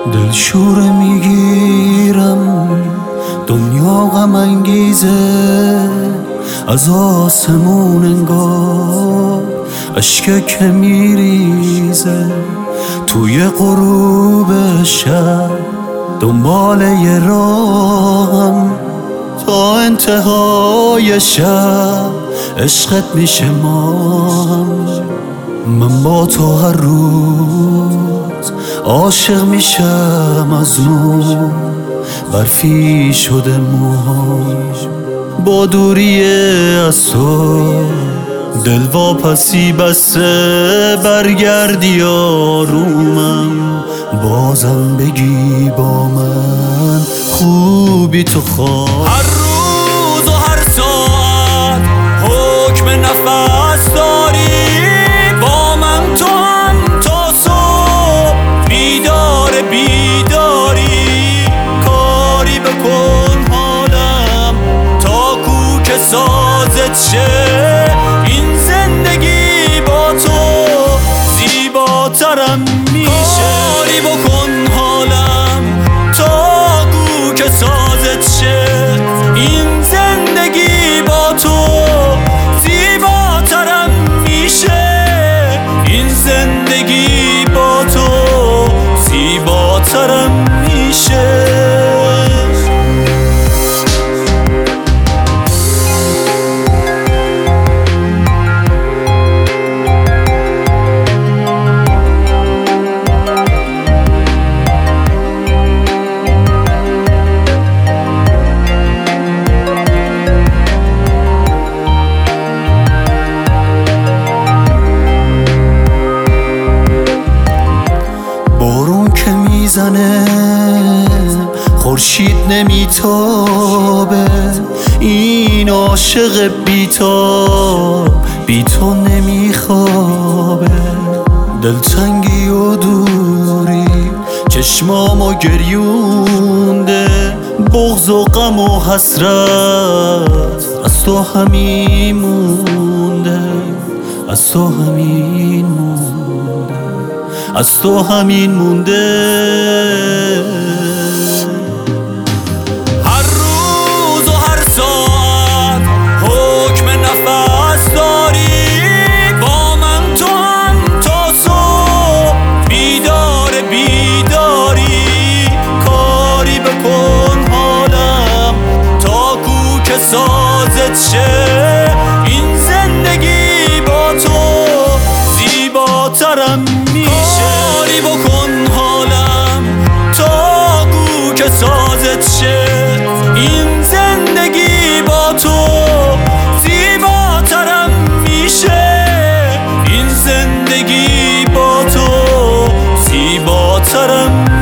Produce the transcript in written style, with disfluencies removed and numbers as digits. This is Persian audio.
دلشوره میگیرم، دنیا غم انگیزه، از آسمون انگار اشک که میریزه. توی غروب شب دنبال یه راهم، تا انتهای شب عشقت میشه ماهم. من با تو هر روز عاشق میشم، از نور برفی شده موهام. با دوری از تو دل واپسی بسته، برگردی آرومم، بازم بگی با من خوبی تو خواه. هر روز و هر ساعت حکم نفس داری، با من تو هم تا صبح بیداری. کاری بکن حالم تا کوک سازت شه، این زندگی با تو زیباترم میشه. کاری بکن حالم تا کوک سازت شه، این زندگی با تو زیباترم میشه. این زندگی با تو زیباترم میشه. میزنه خورشید نمیتابه، این عاشق بیتاب بی تو نمیخوابه. دلتنگی و دوری چشمامو گریونده، بغض و غم و حسرت از تو همین مونده، از تو همین مونده، از تو همین مونده. هر روز و هر ساعت حکم نفس داری، با من تو هم تا صبح بیداری. کاری بکن حالم تا کوک سازت شه، این زندگی با تو زیباترم میشه. کاری بکن حالم تا کوک سازت شه، این زندگی با تو زیباترم میشه. این زندگی با تو زیباترم